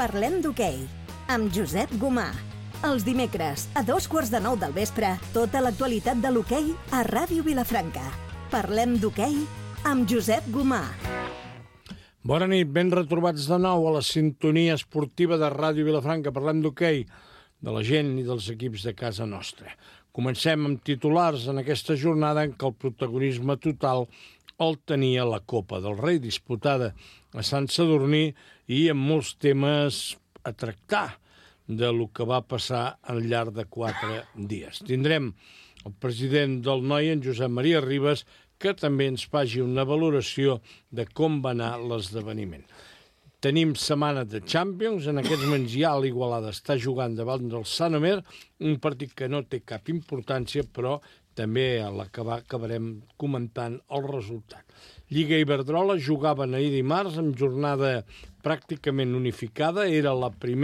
Parlem d'hoquei, amb Josep Gomà. Els dimecres, a 8:45 del vespre, tota l'actualitat de l'hoquei a Ràdio Vilafranca. Parlem d'hoquei amb Josep Gomà. Bona nit, ben retrobats de nou a la sintonia esportiva de Ràdio Vilafranca. Parlem d'hoquei, de la gent i dels equips de casa nostra. Comencem amb titulars en aquesta jornada en què el protagonisme total el tenia la Copa del Rei, disputada a Sant Sadurní, i amb molts temes a tractar de lo que va passar al llarg de 4 dies. Tindrem el president del Noi, en Josep Maria Ribas, que també ens faci una valoració de com va anar l'esdeveniment. Tenim setmana de Champions, en aquests moments ja l'Igualada està jugant davant del Sant Omer, un partit que no té cap importància, però també a l'acabar acabarem comentant el resultat. Lliga Iberdrola jugaven ahir dimarts amb jornada pràcticament unificada, era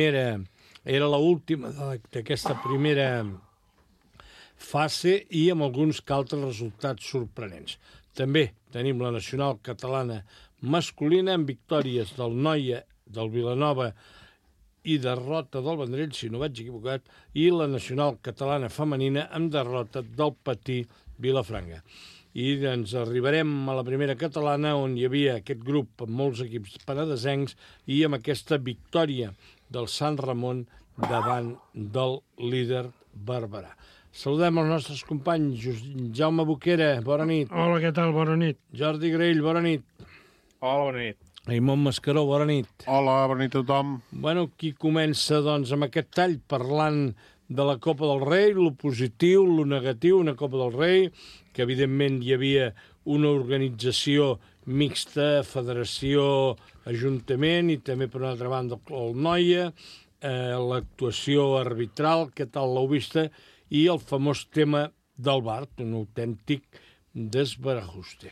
l'última d'aquesta primera fase i amb alguns altres resultats sorprenents. També tenim la nacional catalana masculina amb victòries del Noia, del Vilanova i derrota del Vendrell, si no vaig equivocat, i la nacional catalana femenina amb derrota del Patí Vilafranca. I ens arribarem a la primera catalana, on hi havia aquest grup amb molts equips penedesencs i amb aquesta victòria del Sant Ramon davant del líder Barberà. Saludem els nostres companys. Jaume Boquera, bona nit. Hola, què tal? Bona nit. Jordi Grell, bona nit. Hola, bona nit. Raimon Mascaró, bona nit. Hola, bona nit a tothom. Bueno, qui comença, doncs, amb aquest tall, parlant de la Copa del Rei, lo positiu, lo negatiu, una Copa del Rei, que evidentment hi havia una organització mixta, federació, ajuntament, i també, per una altra banda, el Noia, l'actuació arbitral, què tal l'heu vista, i el famós tema del VAR, un autèntic desbarajuste.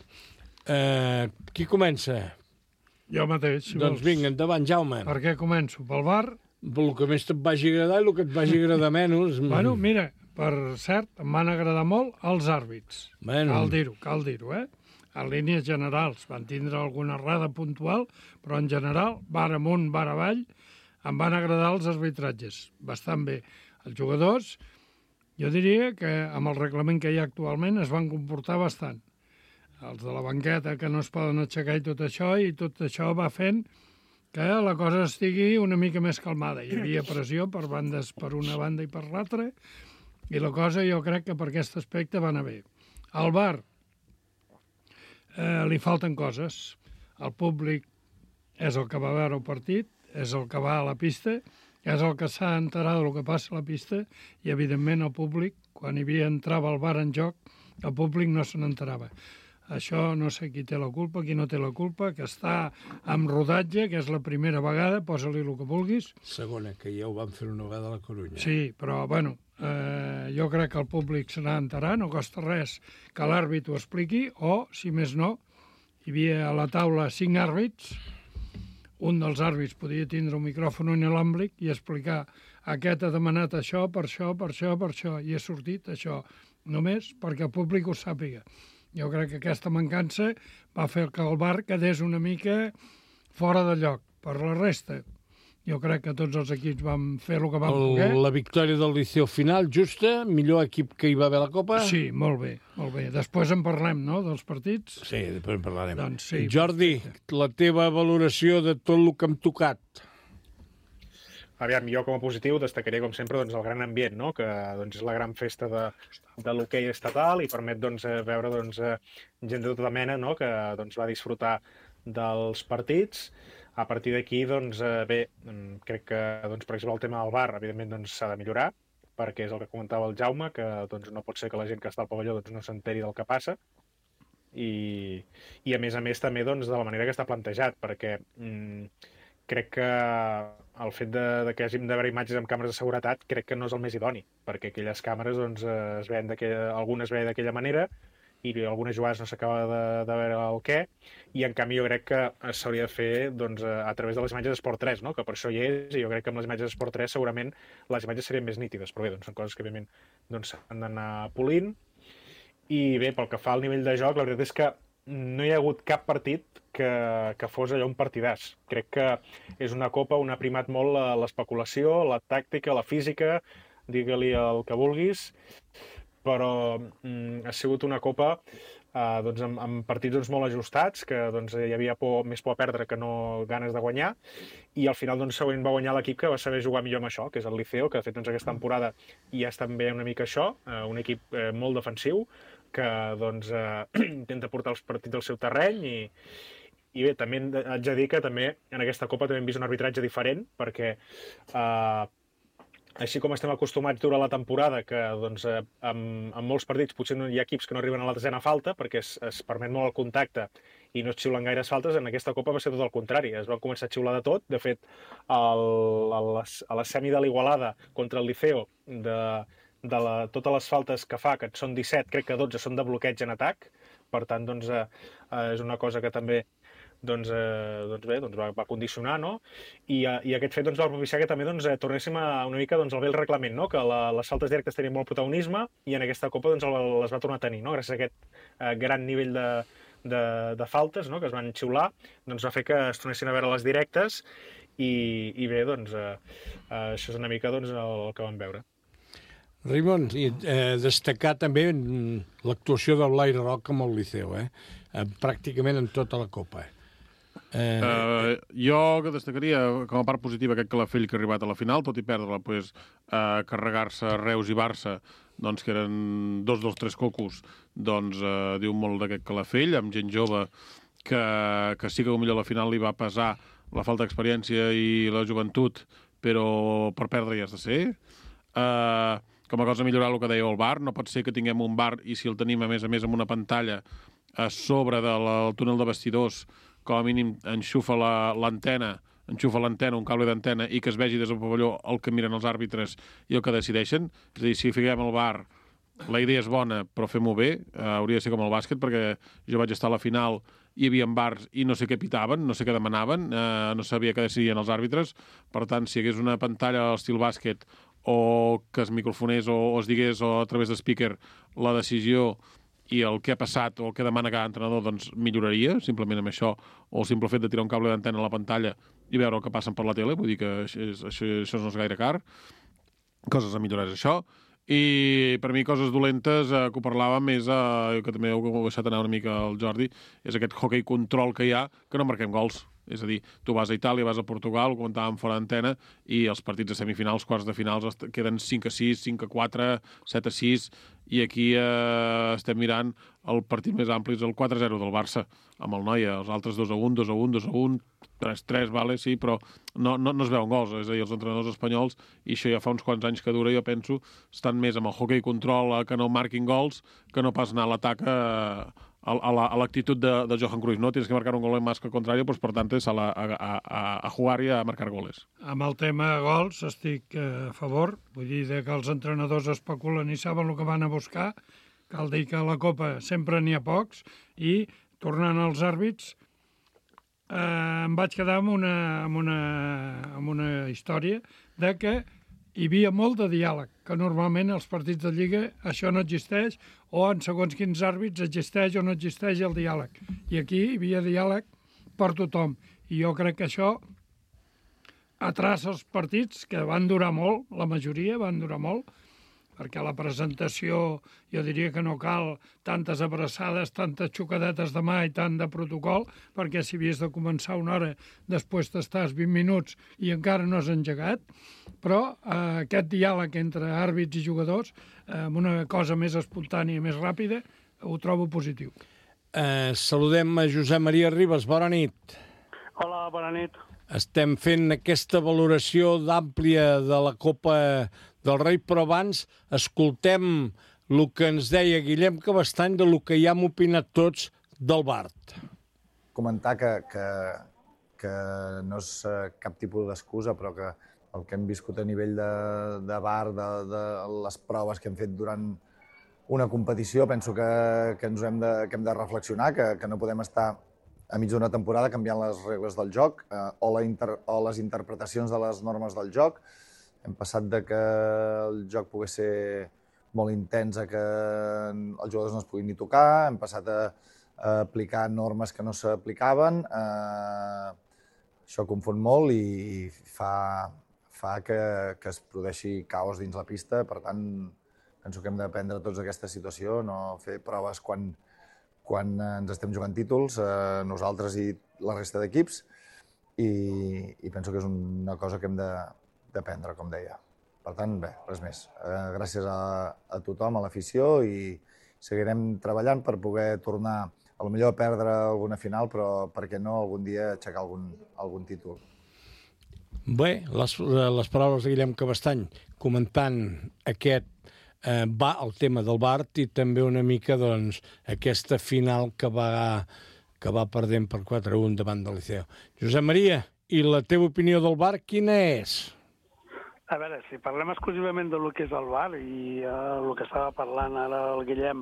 Qui comença? Jo mateix, si Doncs vols. vinga, endavant, Jaume. Per què començo? Pel VAR? El que més et vagi agradar i el que et vagi agradar menys. Bueno, mira, per cert, em van agradar molt els àrbits. Bueno. Cal dir-ho, eh? En línies generals. Van tindre alguna errada puntual, però en general, bar amunt, bar avall, em van agradar els arbitratges. Bastant bé. Els jugadors, jo diria que amb el reglament que hi ha actualment es van comportar bastant. Els de la banqueta que no es poden aixecar i tot això va fent que la cosa estigui una mica més calmada. Hi havia pressió per una banda i per l'altra, i la cosa jo crec que per aquest aspecte va anar bé. Al VAR li falten coses. El públic és el que va veure el partit, és el que va a la pista, és el que s'ha enterat del que passa a la pista, i evidentment el públic, quan entrava el VAR en joc, el públic no se n'enterava. Això no sé qui té la culpa, qui no té la culpa, que està amb rodatge, que és la primera vegada, posa-li el que vulguis. Segona, que ja ho van fer una vegada a la Corunya. Sí, però, bueno, jo crec que el públic se n'ha d'enterar, no costa res que l'àrbit ho expliqui, o, si més no, hi havia a la taula 5 àrbits, un dels àrbits podia tindre un micròfon inalàmbric i explicar aquest ha demanat això, per això, i ha sortit això, només perquè el públic ho sàpiga. Jo crec que aquesta mancança va fer que el VAR quedés una mica fora de lloc. Per la resta, jo crec que tots els equips van fer el que van poder. La victòria del Liceu final, justa, millor equip que hi va haver a la Copa? Sí, molt bé, molt bé. Després en parlem, no?, dels partits. Sí, després en parlarem. Doncs sí. Jordi, la teva valoració de tot el que hem tocat. Aviam, jo com a positiu destacaré, com sempre, doncs, el gran ambient, no? Que doncs, és la gran festa de l'hoquei estatal i permet veure gent de tota mena, no? Que va disfrutar dels partits. A partir d'aquí, bé, crec que, per exemple, el tema del VAR, evidentment, s'ha de millorar, perquè és el que comentava el Jaume, que no pot ser que la gent que està al pavelló no s'enteri del que passa. I a més també de la manera que està plantejat, perquè crec que el fet que hàgim de veure imatges amb càmeres de seguretat crec que no és el més idoni, perquè aquelles càmeres algunes veien d'aquella manera i algunes jugades no s'acaba de veure el què, i en canvi jo crec que s'hauria de fer a través de les imatges d'Esport 3, no? Que per això hi és, i jo crec que amb les imatges d'Esport 3 segurament les imatges serien més nítides, però bé, són coses que evidentment s'han d'anar polint. I bé, pel que fa al nivell de joc, la veritat és que no hi ha hagut cap partit que fos allò un partidàs. Crec que és una copa on ha primat molt l'especulació, la tàctica, la física, digue-li el que vulguis, però ha sigut una copa doncs, amb partits doncs, molt ajustats, que doncs, hi havia més por a perdre que no ganes de guanyar, i al final doncs, següent va guanyar l'equip que va saber jugar millor amb això, que és el Liceo, que de fet doncs, aquesta temporada ja està bé una mica això, un equip molt defensiu, que doncs, intenta portar els partits al seu terreny, i bé, també haig de dir que també en aquesta copa també hem vist un arbitratge diferent, perquè així com estem acostumats durant la temporada, que doncs, en molts partits potser no hi ha equips que no arriben a la desena falta, perquè es permet molt el contacte i no es xiulen gaires faltes, en aquesta copa va ser tot el contrari. Es va començar a xiular de tot. De fet, a la semi de l'Igualada contra el Liceo, totes les faltes que fa, que són 17, crec que 12 són de bloqueig en atac. Per tant, doncs, és una cosa que també va condicionar, no? I aquest fet va propiciar que també tornéssim a una mica al vell reglament, no? Que les faltes directes tenien molt protagonisme i en aquesta copa les va tornar a tenir, no? Gràcies a aquest gran nivell de faltes, no? Que es van xiular, va fer que es tornessin a veure les directes i bé, això és una mica el que vam veure. Raimon, destacar també l'actuació del Laire Roc amb el Liceu, pràcticament en tota la copa. Jo que destacaria com a part positiva aquest Calafell que ha arribat a la final, tot i perdre-la, carregar-se Reus i Barça, doncs, que eren dos dels tres cocos, doncs diu molt d'aquest Calafell, amb gent jove que sí que potser a la final li va pesar la falta d'experiència i la joventut, però per perdre ja has de ser. Com a cosa a millorar el que dèieu el VAR, no pot ser que tinguem un VAR i si el tenim a més amb una pantalla a sobre del túnel de vestidors, com a mínim enxufa l'antena, un cable d'antena i que es vegi des del pavelló el que miren els àrbitres i el que decideixen. És a dir, si fiquem el VAR, la idea és bona, però fem-ho bé. Hauria de ser com el bàsquet, perquè jo vaig estar a la final, hi havia VARs i no sé què pitaven, no sé què demanaven, no sabia què decidien els àrbitres. Per tant, si hi hagués una pantalla a l'estil bàsquet o que es microfonés o es digués o a través de speaker la decisió i el que ha passat o el que demana cada entrenador, doncs milloraria, simplement amb això, o el simple fet de tirar un cable d'antena a la pantalla i veure el que passen per la tele, vull dir que això no és gaire car. Coses a millorar és això. I per mi coses dolentes que ho parlàvem és, que també heu deixat anar una mica el Jordi, és aquest hockey control que hi ha, que no marquem gols. És a dir, tu vas a Itàlia, vas a Portugal, ho comentàvem fora d'antena, i els partits de semifinals, quarts de finals, queden 5-6, 5-4, 7-6, i aquí estem mirant el partit més ampli, és el 4-0 del Barça, amb el Noia, els altres 2-1, 2-1, 2-1, 3-3, vale, sí, però no es veuen gols, és a dir, els entrenadors espanyols, i això ja fa uns quants anys que dura, jo penso, estan més amb el hockey control que no marquin gols, que no pas anar a l'atac a l'actitud de Johan Cruyff, no? Tienes que marcar un gol en más que el contrario, pues por tanto es a jugar i a marcar goles. Amb el tema gols estic a favor, vull dir que els entrenadors especulen i saben el que van a buscar, cal dir que a la Copa sempre n'hi ha pocs, i tornant als àrbits, em vaig quedar amb una història de que hi havia molt de diàleg, que normalment als partits de Lliga això no existeix, o en segons quins àrbits existeix o no existeix el diàleg. I aquí hi havia diàleg per tothom. I jo crec que això atraça els partits, que van durar molt, la majoria van durar molt, perquè a la presentació jo diria que no cal tantes abraçades, tantes xocadetes de mà i tant de protocol, perquè si havies de començar una hora, després t'estàs 20 minuts i encara no has engegat, però aquest diàleg entre àrbits i jugadors, amb una cosa més espontània i més ràpida, ho trobo positiu. Saludem a Josep Maria Ribas, bona nit. Hola, bona nit. Estem fent aquesta valoració d'àmplia de la Copa del Rei, però abans escoltem el que ens deia Guillem Cabestany de lo que ja hem opinat tots del Bart. Comentar que no és cap tipus d'excusa, però que el que hem viscut a nivell de Bart, de les proves que hem fet durant una competició, penso que hem de reflexionar, que no podem estar a mig d'una temporada canviant les regles del joc o les interpretacions de les normes del joc. Hem passat de que el joc pogués ser molt intens a que els jugadors no es puguin ni tocar, hem passat aplicar normes que no s'aplicaven. Això confon molt i fa que es produeixi caos dins la pista. Per tant, penso que hem d'aprendre tots aquesta situació, no fer proves quan ens estem jugant títols, nosaltres i la resta d'equips, i penso que és una cosa que hem d'aprendre, com deia. Per tant, bé, res més. Gràcies a tothom, a l'afició, i seguirem treballant per poder tornar, potser a perdre alguna final, però per què no algun dia aixecar algun títol. Bé, les paraules de Guillem Cabestany comentant el tema del Bart i també una mica aquesta final que va perdent per 4-1 davant del Liceo. Josep Maria, i la teva opinió del Bart quina és? A veure, si parlem exclusivament del que és el VAR i el que estava parlant ara el Guillem,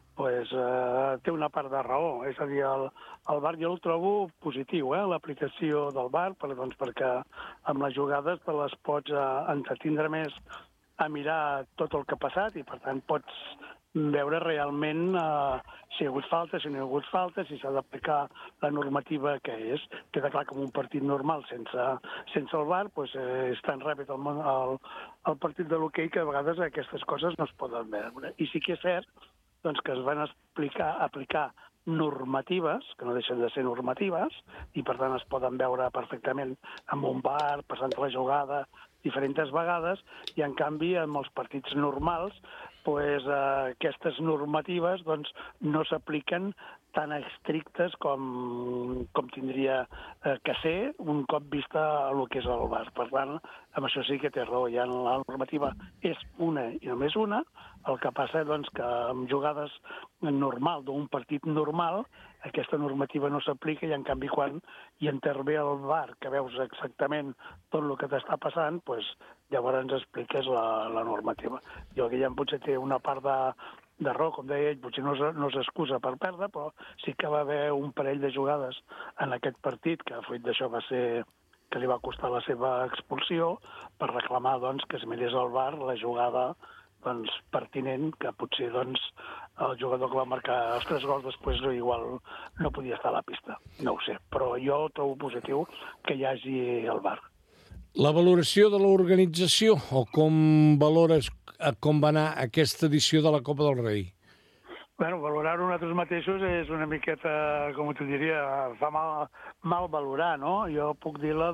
té una part de raó. És a dir, el VAR jo el trobo positiu, l'aplicació del VAR, perquè amb les jugades te les pots entretindre més a mirar tot el que ha passat i, per tant, pots veure realment si hi ha hagut falta, si no hi ha hagut falta, si s'ha d'aplicar la normativa que és. Queda clar que en un partit normal, sense el VAR, és tan ràpid el partit de l'hoquei que a vegades aquestes coses no es poden veure. I sí que és cert que es van aplicar normatives, que no deixen de ser normatives, i per tant es poden veure perfectament amb un VAR, passant la jugada diferents vegades, i en canvi amb els partits normals aquestes normatives no s'apliquen tan estrictes com tindria que ser un cop vista el que és el VAR. Per tant, amb això sí que té raó. Ja la normativa és una i només una. El que passa que amb jugades normal, d'un partit normal, aquesta normativa no s'aplica i, en canvi, quan hi intervé el VAR, que veus exactament tot el que t'està passant, llavors ens expliques la normativa. Jo, Guillem, potser té una part de raó, com deia ell, potser no s'excusa per perdre, però sí que va haver un parell de jugades en aquest partit, que fruit d'això va ser que li va costar la seva expulsió, per reclamar que es mirés al VAR la jugada pertinent, que potser el jugador que va marcar els 3 gols després igual no podia estar a la pista. No ho sé, però jo trobo positiu que hi hagi el VAR. La valoració de l'organització, o com valores com va anar aquesta edició de la Copa del Rei? Bueno, valorar-ho nosaltres mateixos és una miqueta, com t'ho diria, fa mal valorar, no? Jo puc dir-la,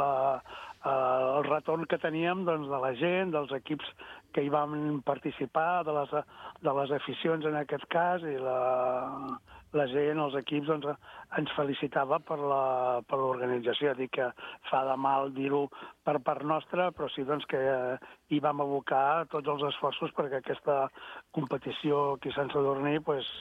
el retorn que teníem de la gent, dels equips que hi vam participar, de les aficions en aquest cas, i la gent, els equips, ens felicitava per l'organització. Dic que fa de mal dir-ho per part nostra, però sí que hi vam abocar tots els esforços perquè aquesta competició aquí a Sant Sadurní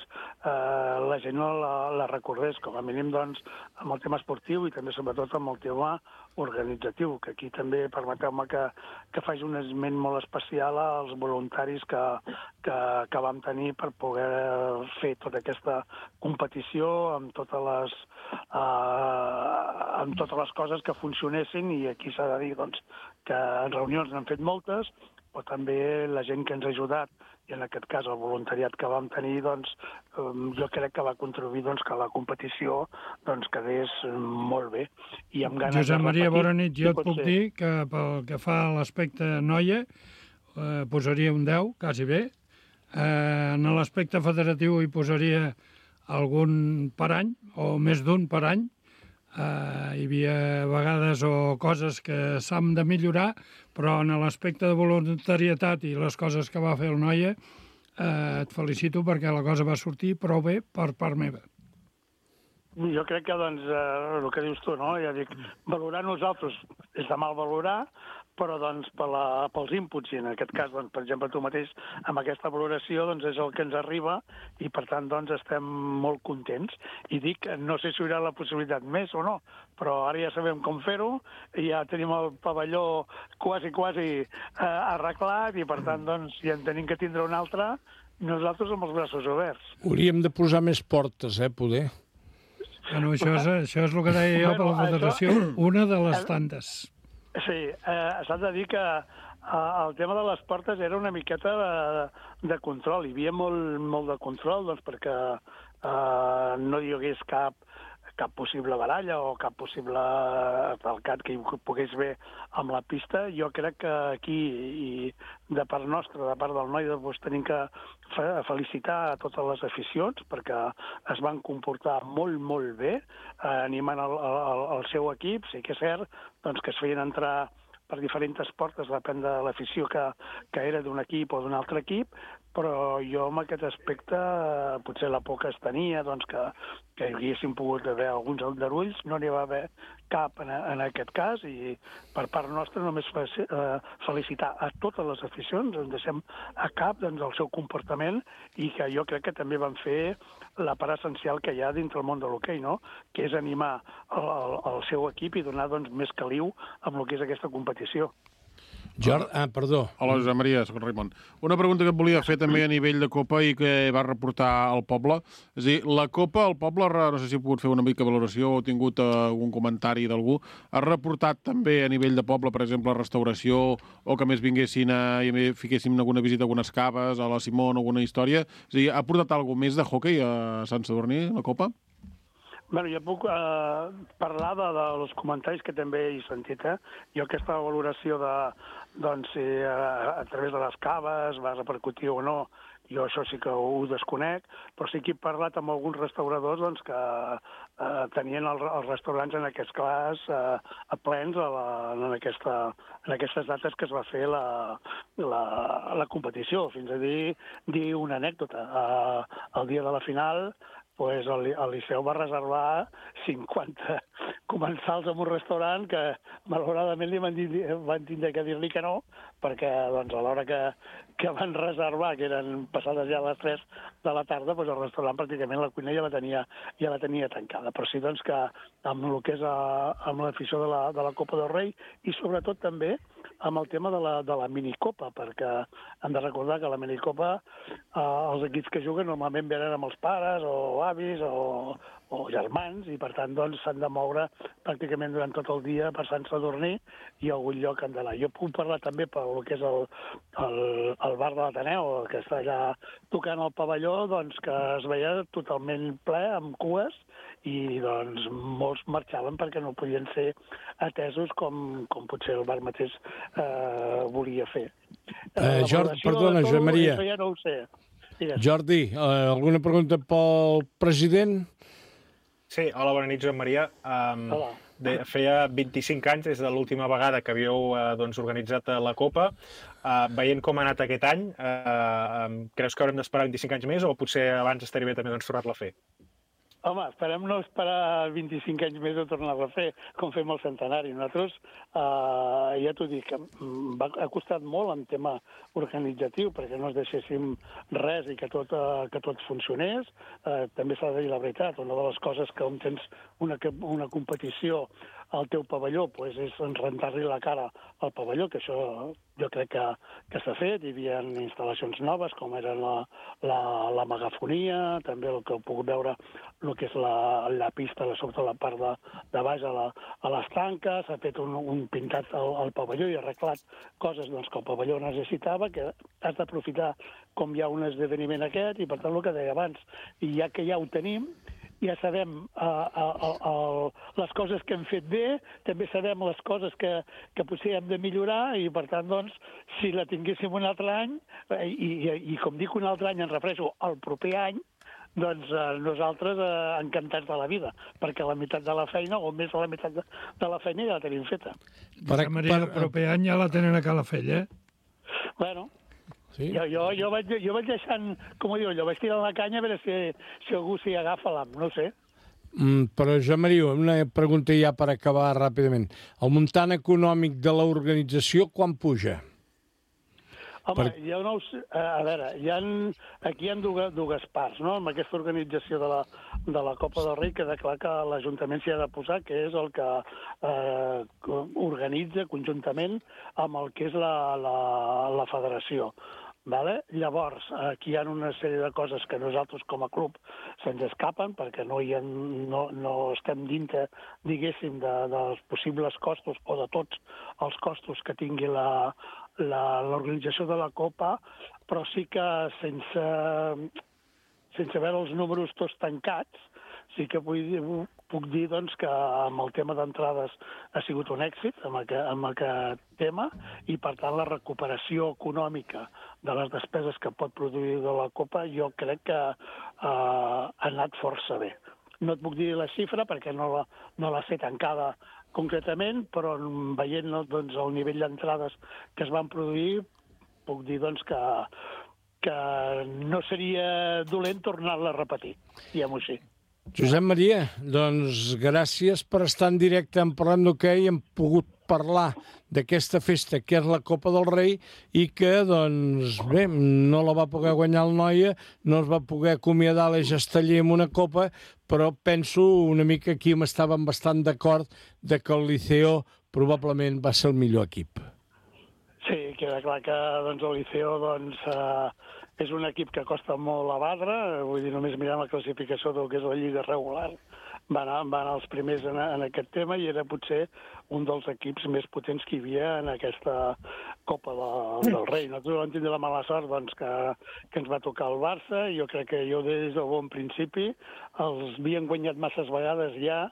la gent la recordés, com a mínim amb el tema esportiu i també sobretot amb el tema organitzatiu, que aquí també permeteu-me que faci un esment molt especial als voluntaris que vam tenir per poder fer tota aquesta competició amb totes les coses que funcionessin, i aquí s'ha de dir que en reunions n'han fet moltes, però també la gent que ens ha ajudat, i en aquest cas el voluntariat que vam tenir, jo crec que va contribuir que la competició quedés molt bé. I amb ganes Josep Maria, bona nit. Jo et pot puc ser. dir que pel que fa a l'aspecte noia, posaria un 10, quasi bé. En l'aspecte federatiu hi posaria algun per any, o més d'un per any. Hi havia vegades o coses que s'han de millorar, però en l'aspecte de voluntarietat i les coses que va fer el Noia, et felicito perquè la cosa va sortir prou bé per part meva. Jo crec que, el que dius tu, no? Ja dic, valorar nosaltres és de mal valorar, però pels inputs, i en aquest cas, per exemple, tu mateix, amb aquesta valoració, és el que ens arriba, i per tant, estem molt contents. I dic, no sé si hi haurà la possibilitat més o no, però ara ja sabem com fer-ho, i ja tenim el pavelló quasi arreglat, i per tant, ja en tenim que tindre un altre, nosaltres amb els braços oberts. Hauríem de posar més portes, poder. Bueno, això és el que deia jo per la federació, una de les tantes. Sí, s'ha de dir que el tema de les portes era una miqueta de control. Hi havia molt de control, perquè no hi hagués cap possible baralla o cap possible altercat que hi pogués haver amb la pista. Jo crec que aquí, i de part nostra, de part del noi, doncs tenim que felicitar a totes les aficions perquè es van comportar molt, molt bé, animant el seu equip. Sí que és cert doncs, que es feien entrar per diferents portes, depèn de l'afició que era d'un equip o d'un altre equip, però jo en aquest aspecte potser la por que es tenia, doncs que hi haguessin pogut haver alguns aldarulls, no n'hi va haver cap en aquest cas, i per part nostra només felicitar a totes les aficions, ens deixem a cap doncs, el seu comportament, i que jo crec que també van fer la part essencial que hi ha dintre el món de l'hoquei, no? Que és animar el seu equip i donar doncs, més caliu amb el que és aquesta competició. Perdó. Hola, Josep Maria, soc Raimon. Una pregunta que et volia fer també a nivell de Copa i que va reportar al poble. És a dir, la Copa, el poble, no sé si ha pogut fer una mica valoració o ha tingut algun comentari d'algú, ha reportat també a nivell de poble, per exemple, restauració, o que més vinguessin i fiquéssim alguna visita a algunes caves, a la Simón, alguna història. És a dir, ha portat alguna més de hoquei a Sant Sadurní, la Copa? Bé, jo puc parlar dels comentaris que també he sentit. Jo aquesta valoració doncs, si a través de les caves va repercutir o no, jo això sí que ho desconec, però sí que he parlat amb alguns restauradors doncs, que tenien els restaurants en aquest cas a plens en aquestes dates que es va fer la competició. Fins a dir una anècdota. El dia de la final, pues el Liceu va reservar 50 comensals en un restaurant que malauradament li van tindre que dir-li que no, perquè doncs, a l'hora que van reservar, que eren passades ja les 3 de la tarda, doncs el restaurant pràcticament la cuina ja la tenia tancada. Però sí doncs, que amb el que és amb l'afició de la Copa del Rei i sobretot també amb el tema de la minicopa, perquè hem de recordar que la minicopa els equips que juguen normalment venen amb els pares o avis o germans, i per tant doncs, s'han de moure pràcticament durant tot el dia per Sant Sadurní i a algun lloc han d'anar. Jo puc parlar també pel que és el bar de l'Ateneu, que està allà tocant el pavelló, doncs, que es veia totalment ple, amb cues, i doncs molts marxaven perquè no podien ser atesos com potser el bar mateix volia fer. Perdona, Josep Maria. Això ja no ho sé. Digues. Jordi, alguna pregunta pel president? Sí, hola, bona nit, Josep Maria. Hola. Feia 25 anys des de l'última vegada que havíeu organitzat la Copa. Veient com ha anat aquest any, creus que haurem d'esperar 25 anys més o potser abans estaria bé també tornar-la a fer? Home, esperem no esperar 25 anys més de tornar-la a fer, com fem el centenari. Nosaltres, ja t'ho dic, ha costat molt en tema organitzatiu, perquè no es deixéssim res i que tot funcionés. També s'ha de dir la veritat, una de les coses que on tens una competició al teu pavelló és rentar-li la cara al pavelló, que això jo crec que s'ha fet. Hi havia instal·lacions noves, com eren la megafonia, també el que heu pogut veure, el que és la pista, sobretot la part de baix a les tanques, s'ha fet un pintat al pavelló i arreglat coses que el pavelló necessitava, que has d'aprofitar com hi ha un esdeveniment aquest, i per tant el que deia abans, i ja que ja ho tenim, ja sabem les coses que hem fet bé, també sabem les coses que potser hem de millorar, i per tant, doncs, si la tinguéssim un altre any, i com dic un altre any, em refereixo al proper any, doncs nosaltres encantats de la vida, perquè la meitat de la feina, o més de la meitat de la feina, ja la tenim feta. Maria, el proper any ja la tenen a Calafell, Bueno, sí? jo vaig deixant, com ho diu allò, vaig tirant la canya a veure si algú s'hi agafa l'am, no sé. Però, Joan Maria, una pregunta ja per acabar ràpidament. El muntant econòmic de l'organització quan puja? Home, jo no ho sé. A veure, aquí hi ha dues parts, no? Amb aquesta organització de la Copa del Rei queda clar que l'Ajuntament s'hi ha de posar, que és el que organitza conjuntament amb el que és la federació. Vale? Llavors, aquí hi ha una sèrie de coses que nosaltres com a club se'ns escapen, perquè no estem dintre, diguéssim, dels possibles costos o de tots els costos que tingui l'organització de la Copa, però sí que sense veure els números tots tancats, sí que puc dir doncs, que amb el tema d'entrades ha sigut un èxit amb aquest tema i, per tant, la recuperació econòmica de les despeses que pot produir de la Copa jo crec que ha anat força bé. No et puc dir la xifra perquè no la sé tancada concretament, però veient doncs, el nivell d'entrades que es van produir, puc dir doncs, que no seria dolent tornar-la a repetir, diguem-ho així. Josep Maria, doncs gràcies per estar en directe en Parlem d'Hoquei. Hem pogut parlar d'aquesta festa que és la Copa del Rei i que, doncs, bé, no la va poder guanyar el Noia, no es va poder acomiadar l'Eix Esteller amb una copa, però penso una mica aquí estàvem bastant d'acord de que el Liceo probablement va ser el millor equip. Sí, queda clar que doncs, el Liceo és un equip que costa molt a batre, vull dir, només mirant la classificació del que és la Lliga regular, van anar els primers en aquest tema i era potser un dels equips més potents que hi havia en aquesta Copa del Rei. Nosaltres vam tindre la mala sort doncs, que ens va tocar el Barça, i jo crec que des del bon principi els havien guanyat masses vegades ja,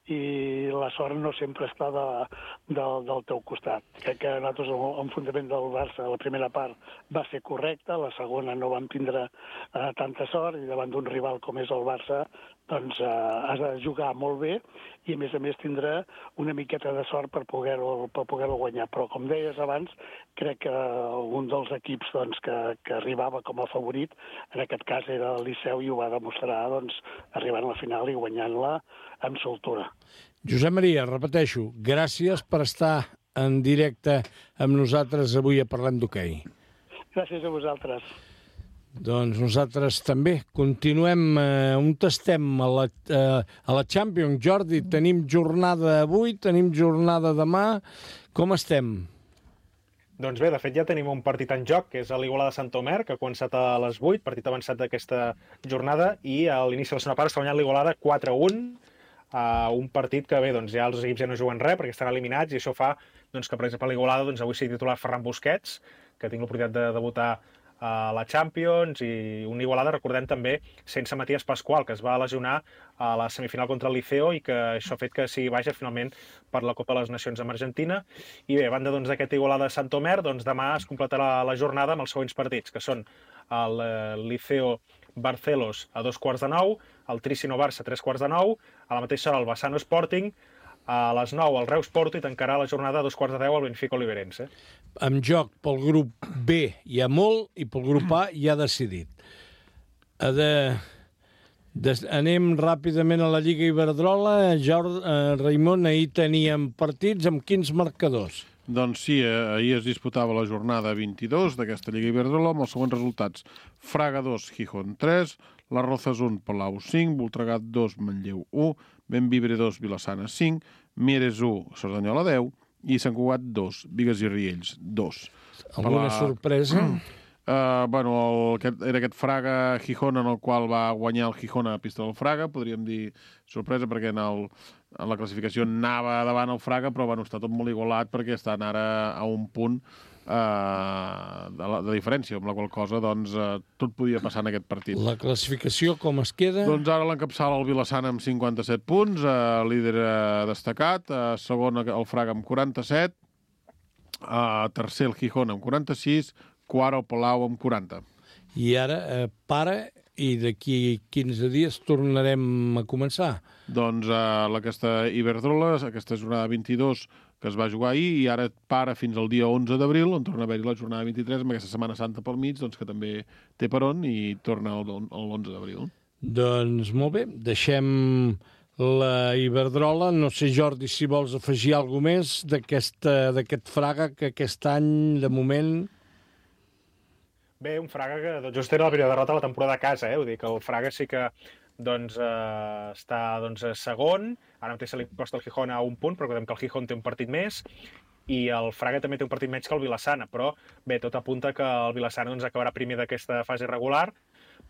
i la sort no sempre està del teu costat. Crec que nosaltres l'enfrontament del Barça la primera part va ser correcta, la segona no vam tindre tanta sort, i davant d'un rival com és el Barça doncs has de jugar molt bé i a més tindre una miqueta de sort per poder-ho guanyar. Però com deies abans, crec que un dels equips doncs, que arribava com a favorit, en aquest cas era el Liceu, i ho va demostrar doncs, arribant a la final i guanyant-la amb soltura. Josep Maria, repeteixo, gràcies per estar en directe amb nosaltres avui a Parlem d'Hoquei. Gràcies a vosaltres. Doncs nosaltres també continuem on estem a la Champions. Jordi, tenim jornada avui, tenim jornada demà. Com estem? Doncs bé, de fet ja tenim un partit en joc, que és l'Igualada Sant Omer, que ha començat a les 8, partit avançat d'aquesta jornada, i a l'inici de la segona part està guanyant l'Igualada 4-1, un partit que bé, doncs ja els equips ja no juguen res perquè estan eliminats, i això fa doncs, que, per exemple, a l'Igualada doncs, avui sigui titular Ferran Busquets, que tinc l'oportunitat de debutar a la Champions, i un Igualada, recordem també, sense Matías Pascual, que es va lesionar a la semifinal contra el Liceo i que això ha fet que sigui baixa finalment per la Copa de les Nacions amb Argentina. I bé, a banda doncs, d'aquest Igualada Sant Omer, doncs demà es completarà la jornada amb els següents partits, que són el Liceo Barcelos a 8:45, el Tricino Barça a 8:45, a la mateixa hora el Bassano Sporting, a les 9 el Reus Porto, i tancarà la jornada a 9:45 el Benfica Oliverense. En joc pel grup B hi ha molt i pel grup A hi ha decidit. Anem ràpidament a la Lliga Iberdrola. Raimon, ahir teníem partits amb quins marcadors? Doncs sí, ahir es disputava la jornada 22 d'aquesta Lliga Iberdrola amb els següents resultats. Fraga 2, Gijón 3, La Rozas 1, Palau 5, Voltregà 2, Manlleu 1, Bembibre 2, Vilassana 5, Mieres 1, Cerdanyola 10 i Sant Cugat 2, Bigues i Riells 2. Alguna sorpresa? Bueno, era aquest Fraga-Gijón en el qual va guanyar el Gijón a la pista del Fraga, podríem dir sorpresa perquè en la classificació anava davant el Fraga, però bueno, està tot molt igualat perquè estan ara a un punt de diferència, amb la qual cosa doncs, tot podia passar en aquest partit. La classificació com es queda? Doncs ara l'encapçala el Vilassana amb 57 punts, líder destacat, segon el Fraga amb 47, tercer el Gijón amb 46, quart el Palau amb 40. I ara para, i d'aquí 15 dies tornarem a començar. Doncs aquesta Iberdrola, aquesta jornada 22 que es va jugar ahir, i ara para fins al dia 11 d'abril, on torna a haver-hi la jornada 23, amb aquesta Setmana Santa pel mig, doncs, que també té per on, i torna l'11 d'abril. Doncs molt bé, deixem la Iberdrola. No sé, Jordi, si vols afegir alguna més d'aquest Fraga, que aquest any, de moment... Bé, un Fraga que doncs, just era la primera derrota de la temporada a casa, Vull dir que el Fraga sí que doncs, està doncs, segon, ara mateix se li costa el Gijón a un punt, però recordem que el Gijón té un partit més, i el Fraga també té un partit menys que el Vilassana, però bé, tot apunta que el Vilassana doncs, acabarà primer d'aquesta fase regular,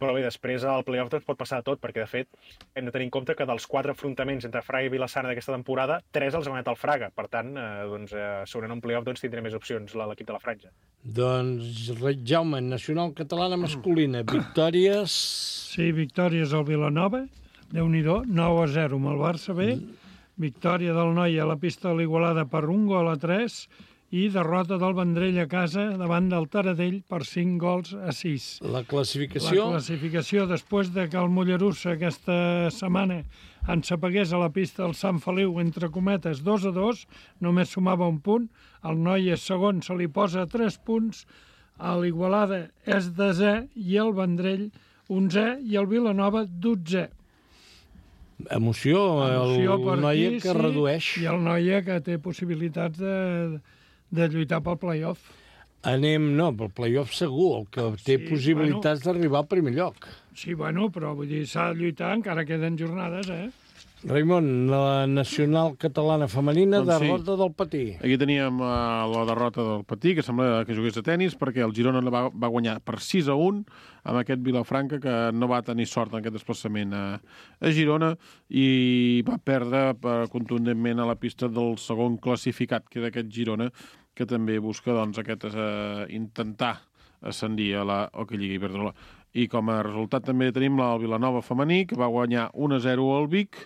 Però bé, després al play-off pot passar de tot, perquè de fet hem de tenir en compte que dels 4 enfrontaments entre Fraga i Vila-sana d'aquesta temporada, 3 els ha guanyat el Fraga. Per tant, segurament un play-off tindrà més opcions l'equip de la Franja. Doncs, Jaume, nacional catalana masculina, victòries... Sí, victòries al Vilanova, Déu-n'hi-do, 9-0 amb el Barça B, victòria del Noia a la pista de l'Igualada per 1-3 i derrota del Vendrell a casa davant del Taradell per 5-6. La classificació? La classificació, després de que el Mollerussa aquesta setmana ensapegués a la pista del Sant Feliu, entre cometes, 2-2, només sumava un punt, el Noia segon se li posa 3 punts, a l'Igualada és 10è i el Vendrell 11è i el Vilanova 12è. Emoció el Noia que redueix. I el Noia que té possibilitats de lluitar pel play-off. Pel play-off segur, el que té possibilitats d'arribar al primer lloc. Sí, però vull dir, s'ha de lluitar, encara queden jornades, Raimon, la nacional catalana femenina, derrota del Patí. Aquí teníem la derrota del Patí, que sembla que jugués a tennis, perquè el Girona va guanyar per 6-1 amb aquest Vilafranca, que no va tenir sort en aquest desplaçament a Girona, i va perdre contundentment a la pista del segon classificat, que és aquest Girona, que també busca intentar ascendir a la Hockey Lliga Iberdrola. I com a resultat també tenim el Vilanova femení, que va guanyar 1-0 al Vic,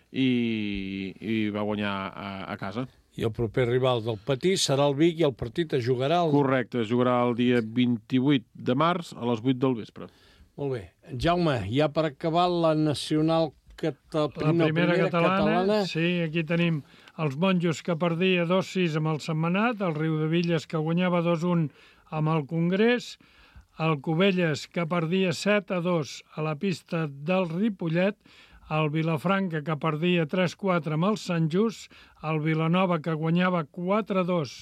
i va guanyar a casa. I el proper rival del Patí serà el Vic i el partit es jugarà... Correcte, es jugarà el dia 28 de març a les 8 del vespre. Molt bé. Jaume, ja per acabar la nacional primera catalana. Sí, aquí tenim els Monjos, que perdia 2-6 amb el Sentmenat, el Riudevilles, que guanyava 2-1 amb el Congrés, el Cubelles, que perdia 7-2 a la pista del Ripollet, el Vilafranca, que perdia 3-4 amb el Sant Just, el Vilanova, que guanyava 4-2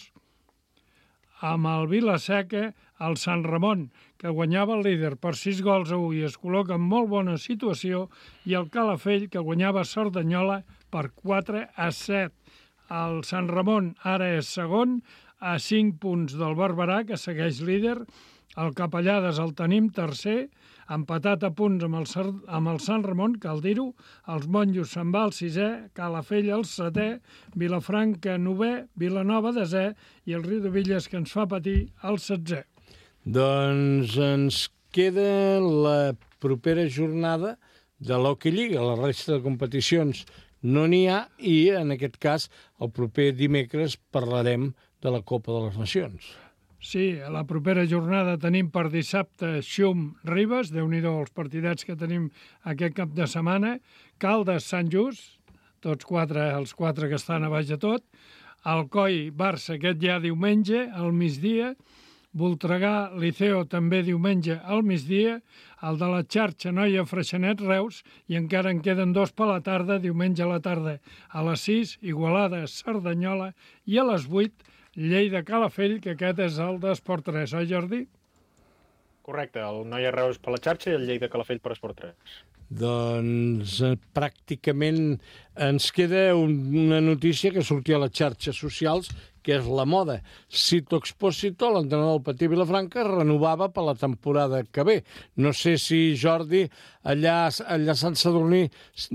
amb el Vilaseca, el Sant Ramon, que guanyava el líder per 6-1 i es col·loca en molt bona situació, i el Calafell, que guanyava Cerdanyola per 4-7. El Sant Ramon ara és segon, a 5 punts del Barberà, que segueix líder. El Capellades el tenim tercer, empatat a punts amb el Sant Ramon, cal dir-ho. Els Monjos se'n va al 6è, Calafell el 7è, Vilafranca 9è, Vilanova 10è i el Riudevilles, que ens fa patir, el 16è. Doncs ens queda la propera jornada de l'Hockey Lliga. La resta de competicions no n'hi ha i, en aquest cas, el proper dimecres parlarem de la Copa de les Nacions. Sí, a la propera jornada tenim per dissabte Xum-Ribes, Déu-n'hi-do els partidets que tenim aquest cap de setmana, Caldes-Sant Just, els 4 que estan a baix de tot, Alcoi-Barça, aquest ja diumenge, al migdia, Voltregà-Liceo també diumenge al migdia, el de la xarxa Noia-Freixenet-Reus, i encara en queden 2 per la tarda, diumenge a la tarda a les 6, Igualada-Cerdanyola, i a les 8, Lleida-Calafell, que aquest és el d'Esport 3, oi Jordi? Correcte, el Noia-Reus per la xarxa i el Lleida-Calafell per Esport 3. Doncs pràcticament ens queda una notícia que sortia a les xarxes socials, que és la moda. Cito Expósito, l'entrenador del Patí Vilafranca, renovava per la temporada que ve. No sé si, Jordi, allà a Sant Sadurní,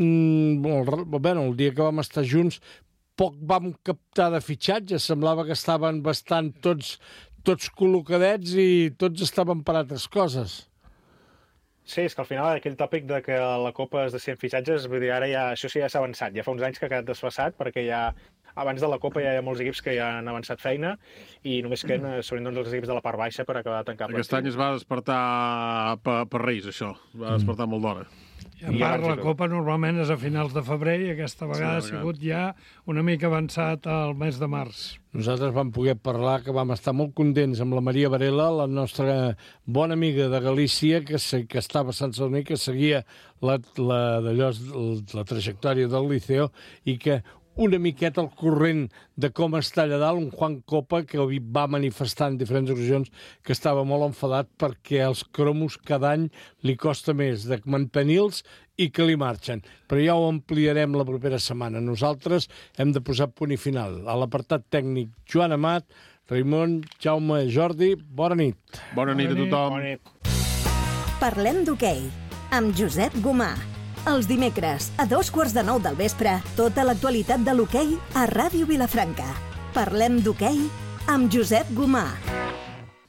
el dia que vam estar junts, poc vam captar de fitxatges. Semblava que estaven bastant tots col·locadets i tots estaven per altres coses. Sí, és que al final aquell tòpic de que la Copa es decidien fitxatges, vull dir, ara això sí ja s'ha avançat. Ja fa uns anys que ha quedat desfassat, perquè abans de la Copa ja hi ha molts equips que ja han avançat feina i només queden els equips de la part baixa per acabar de tancar. Aquest any es va despertar per Reis, això. Va despertar molt d'hora. I a part, la Copa normalment és a finals de febrer i aquesta vegada ha sigut ja una mica avançat al mes de març. Nosaltres vam poder parlar, que vam estar molt contents amb la Maria Varela, la nostra bona amiga de Galícia, que estava a Sant Sadurní, que seguia la trajectòria del Liceo i que una miqueta al corrent de com està allà dalt, un Juan Copa que va manifestar en diferents ocasions que estava molt enfadat perquè els cromos cada any li costa més de mantenir-los i que li marxen. Però ja ho ampliarem la propera setmana. Nosaltres hem de posar punt i final. A l'apartat tècnic, Joan Amat, Raimon, Jaume, Jordi, bona nit. Bona nit a tothom. Bona nit. Parlem d'hoquei, amb Josep Gomà. Els dimecres, a 8:45 del vespre, tota l'actualitat de l'hoquei a Ràdio Vilafranca. Parlem d'hoquei amb Josep Gomà.